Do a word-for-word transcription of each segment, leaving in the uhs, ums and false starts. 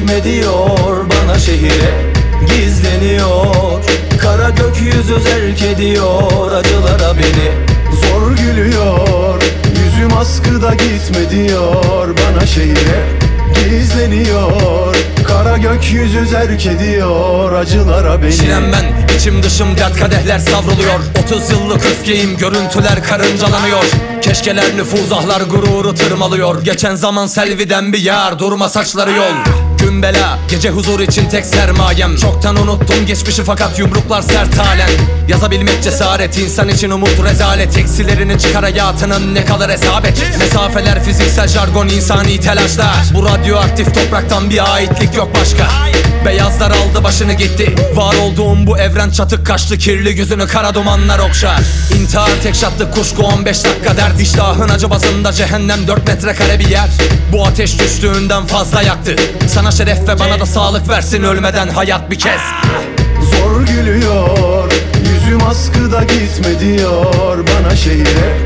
gitme diyor bana şehire, gizleniyor. Kara gökyüzü zerk ediyor acılara beni. Zor gülüyor, yüzüm askıda gitme diyor bana şehire, gizleniyor. Kara gökyüzü zerk ediyor acılara beni. Çilem ben, içim dışım dert, kadehler savruluyor. Otuz yıllık öfkeyim, görüntüler karıncalanıyor. Keşkeler nüfuzahlar gururu tırmalıyor. Geçen zaman selviden bir yar, durma saçları yol. Gün bela, gece huzur için tek sermayem. Çoktan unuttum geçmişi fakat yumruklar sert halen. Yazabilmek cesaret, insan için umut rezalet. Eksilerini çıkar hayatının ne kadar hesabet. Mesafeler, fiziksel jargon, insani telaşlar. Bu radyoaktif topraktan bir aitlik yok başka. Beyazlar aldı başını gitti. Var olduğum bu evren çatık kaşlı, kirli yüzünü kara dumanlar okşar. İntihar tek şatlı kuşku, on beş dakika dert. İştahın acı bazında cehennem dört metrekare bir yer. Bu ateş düştüğünden fazla yaktı. Sana şeref ve bana da sağlık versin ölmeden hayat bir kez. Zor gülüyor, yüzüm askıda gitme diyor bana şehire,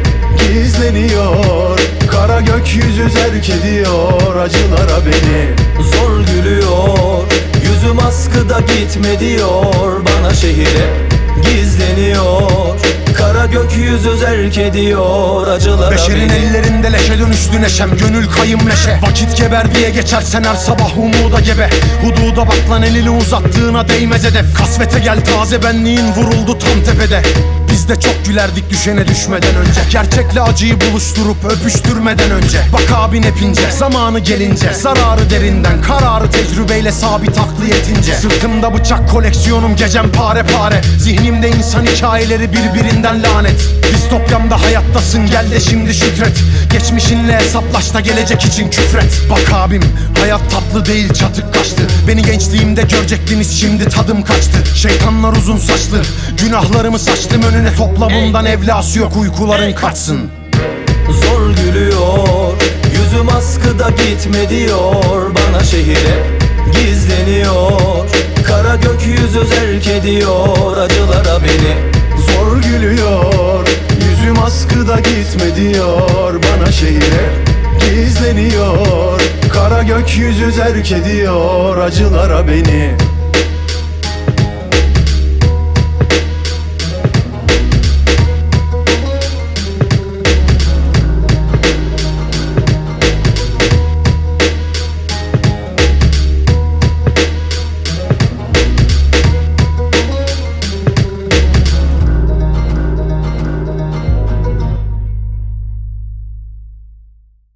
gizleniyor. Kara gökyüzü zerk ediyor acılara beni. Zor gülüyor, yüzüm askıda gitme diyor bana şehire, gizleniyor. Kara gökyüzü zerk ediyor acılara Beşerin beni. ellerinde leşe dönüştü neşem, gönül kayım leşe. Vakit geber diye geçersen her sabah umuda gebe. Hududa bak lan, elini uzattığına değmez hedef. Kasvete gel, taze benliğin vuruldu tam tepede. Biz de çok gülerdik düşene düşmeden önce. Gerçekle acıyı buluşturup öpüştürmeden önce. Bak abin hepince, zamanı gelince. Zararı derinden, kararı tecrübeyle sabit aklı yetince. Sırtımda bıçak koleksiyonum, gecem pare pare. Zihnimde insan hikayeleri birbirinden lanet. Distopyamda hayattasın, gel de şimdi şükret. Geçmişinle hesaplaş da gelecek için küfret. Bak abim, hayat tatlı değil çatık kaçtı. Beni gençliğimde görecektiniz, şimdi tadım kaçtı. Şeytanlar uzun saçlı, günahlarımı saçtım önüne. Topla bundan evlası yok, uykuların kaçsın. Zor gülüyor, yüzüm askıda gitme diyor bana şehire, gizleniyor. Kara gökyüzü zerk ediyor acılara beni. Zor gülüyor, yüzüm askıda gitme diyor bana şehire, gizleniyor. Kara gökyüzü zerk ediyor acılara beni.